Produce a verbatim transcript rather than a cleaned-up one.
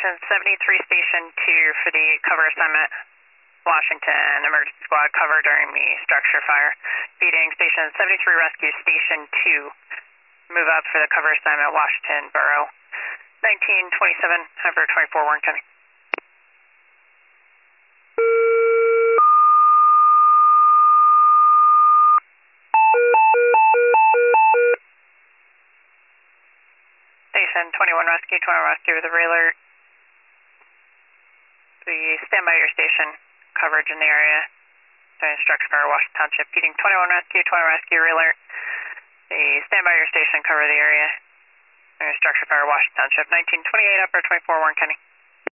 Station seventy-three, Station two for the cover assignment. Washington, emergency squad cover during the structure fire. Feeding Station seventy-three, Rescue Station two. Move up for the cover assignment, Washington Borough. nineteen twenty-seven, Hyper twenty-four, Warren County. Station twenty-one Rescue, twenty-one Rescue with a re-alert. The stand by your station, coverage in the area. During structure fire, Washington Township. Feeding twenty-one Rescue, twenty Rescue, re-alert. The stand by your station, cover the area. During structure fire, Washington Township. nineteen twenty-eight, Upper twenty-four, Warren County.